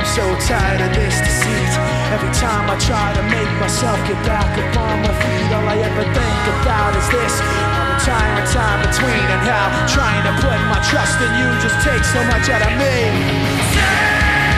so tired of this deceit. Every time I try to make myself get back up on my feet, all I ever think about is this. All the time and time between, and how trying to put my trust in you just takes so much out of me.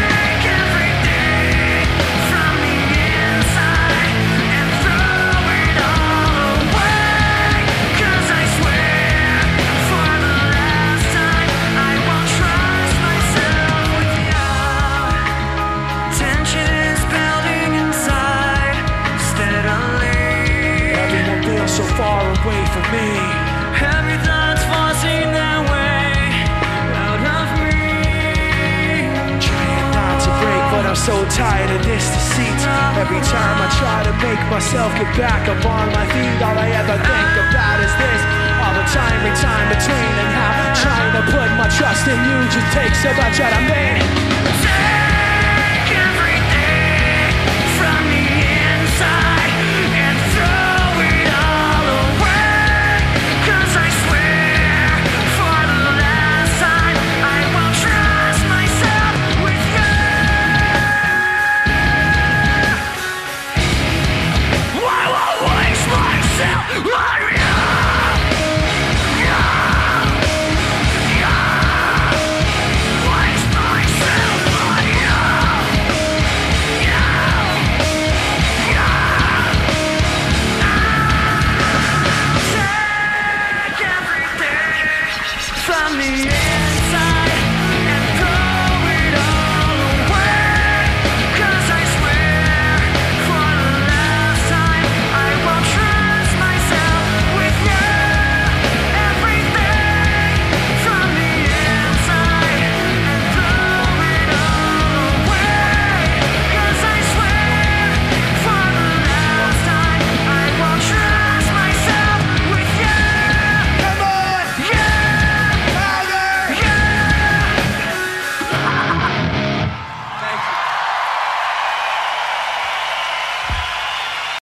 So far away from me, every thought's forcing their way out of me. Trying not to break, but I'm so tired of this deceit. Every time I try to make myself get back up on my feet, all I ever think about is this. All the time and time between, and how trying to put my trust in you just takes so much out of me. Take everything from the inside and throw it all away. 'Cause I swear for the last time I won't trust myself with you. I won't waste myself on you. From the